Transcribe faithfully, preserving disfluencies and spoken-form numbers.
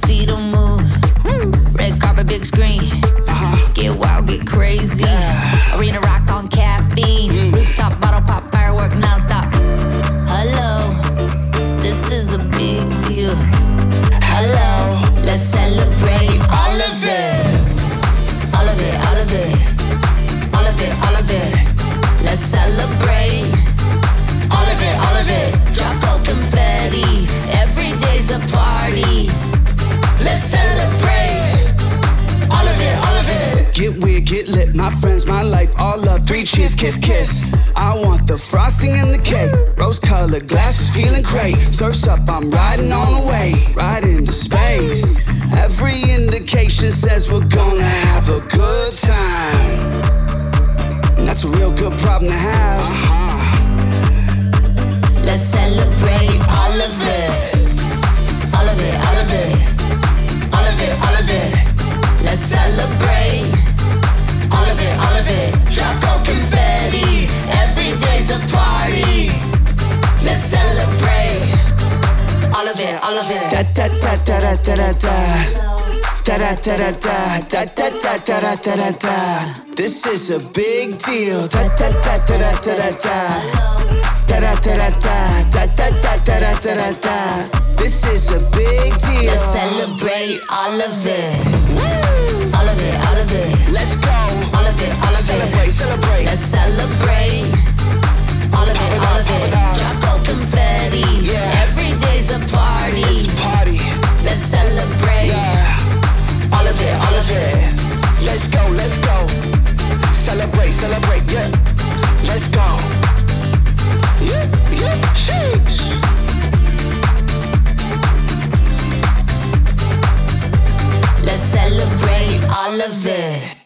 see the moon. Red carpet, big screen. Uh-huh. Get wild, get crazy. Yeah. Arena rock on caffeine. Mm. Rooftop, bottle pop, firework nonstop. Hello, this is a big deal. Hello, let's celebrate all of it. All of it, all of it. All of it, all of it. Let's celebrate. All of it, all of it. Drop gold confetti. Every day's a party. Let's celebrate. All of it, all of it. Get weird, get lit, my friends, my life, all love, three cheers, kiss, kiss. I want the frosting and the cake, rose-colored glasses, feeling great. Surf's up, I'm riding on a wave, right into space. Every indication says we're gonna have a good time, and that's a real good problem to have. Uh-huh. Let's celebrate all of it. All of it, all of it. All of it, all of it. Let's celebrate. All of it, all of it. Drop gold confetti. Every day's a party. Let's celebrate. All of it, all of it. Da da da da da da da. Da da da da da da da da da da da da. This is a big deal. Da da da da da da da. Da da da da da da da da da da da da. This is a big deal. Let's celebrate all of it. All of it, all of it. Let's go. All of it, all of Celebrate, it. celebrate. Let's celebrate. All of it, all of it. Drop gold confetti. Yeah. Every day's a party. It's a party. Let's celebrate. Yeah. All of it, all of it. Let's go, let's go. Celebrate, celebrate, yeah. Let's go. Yeah, yeah, sheesh. Let's celebrate all of it.